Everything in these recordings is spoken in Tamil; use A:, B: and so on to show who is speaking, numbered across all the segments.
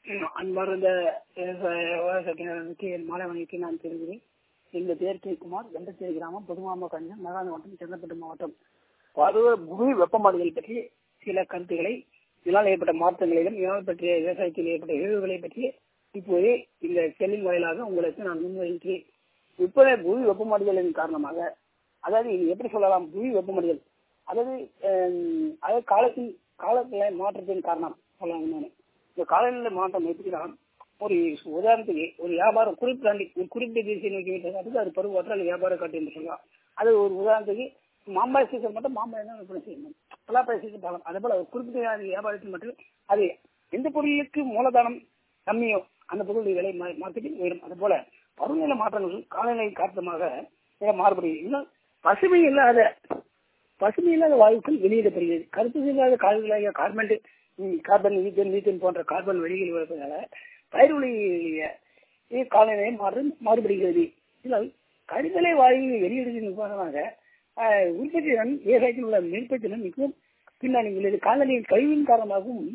A: அன்பார்ந்த விவசாயத்தினருக்கு மாலை வணக்கத்தை நான் தெரிவிக்கிறேன். எங்கள் பேர் கே. குமார், வெண்டச்சேரி கிராமம், புதுமாமா கஞ்சம், மகாராணி மாவட்டம், செங்கல்பட்டு மாவட்டம். புவி வெப்பமாடுதல் பற்றி சில கருத்துக்களை, இதனால் ஏற்பட்ட மாற்றங்களிலும் இதனால் பற்றிய விவசாயத்தில் ஏற்பட்ட இழவுகளை பற்றி இப்போதே இந்த செல்லின் வாயிலாக உங்களுக்கு நான் முன்வைக்கிறேன். இப்போதே புவி வெப்பமாடுதலின் காரணமாக, அதாவது இது எப்படி சொல்லலாம், புவி வெப்பமாடுதல் அதாவது காலநிலை மாற்றத்தின் காரணம் சொல்லலாம். இந்த காலநிலை மாற்றம் எப்படிதான், ஒரு உதாரணத்துக்கு ஒரு வியாபாரம் குறிப்பிட்ட திசை நோக்கி விட்டதுக்கு அது பருவத்தில் வியாபாரம் காட்டு என்று சொல்லலாம். அது ஒரு உதாரணத்துக்கு மாம்பழ சீசன் மட்டும் மாம்பழம் தான் விற்பனை செய்யணும், பலாப்பழ சீசன் பழம். அதே போல குறிப்பிட்ட வியாபாரத்தில் மட்டும் அது எந்த பொருளுக்கு மூலதனம் கம்மியோ அந்த பொருளுடைய விலை மார்க்கெட்டில் உயரும். அது போல பருவநிலை மாற்றங்கள் காலநிலை காரணமாக மாறுபடுகிறது. இன்னும் பசுமை இல்லாத வாயுக்கள் வெளியிடப்படுகிறது. கருத்து இல்லாத கால்களாக கார்பன், மீத்தேன் போன்ற கார்பன் வெளியில் வருவதால பயிர்களுடைய காலநிலை மாறுபடுகிறது. இதில் கரிமலை வாயு வெளியிடுவதன் காரணமாக விவசாயத்தில் உள்ள நெற்பயிர்த்திறன் மிகவும் பின்னணி உள்ளது. காலநிலையின் கழிவின் காரணமாகவும்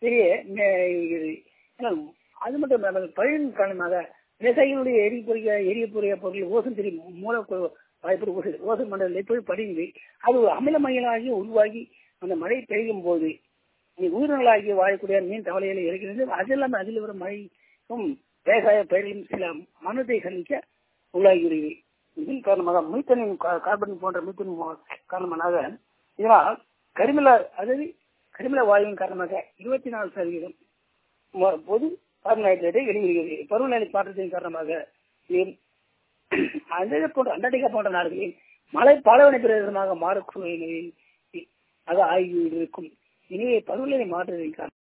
A: அது மட்டும் பயிரின் காரணமாக விவசாயிகளுடைய எரியக்கூடிய பொருள் ஓசன் திரி ஓசன் மண்டலத்தில் போய் படிந்து அது ஒரு அமிலமயனாகி உருவாகி அந்த மழை பெய்யும் போது உயிரினங்களாகி வாழக்கூடிய மீன் தவளைகளை இருக்கிறது. அது இல்லாமல் அதில் வரும் மழைக்கும் விவசாய பயிர்களும் சில மனத்தை சந்திக்க உள்ளாகிறது. இதன் காரணமாக மீத்தனின் கார்பன் போன்ற மீத்தன் காரணமாக இதனால் கரிமல வாயுவின் காரணமாக 24% பொது கார்பன் டை ஆக்சைடை வெளியிடுகிறது. பருவநிலை மாற்றத்தின் காரணமாக அண்டார்டிகா போன்ற நாடுகளில் மழை பாலைவன பிரதேசமாக மாறக்கூடிய நிலையில் அது ஆகியிருக்கும். எனவே பருவநிலை மாற்றத்தின் காரணம்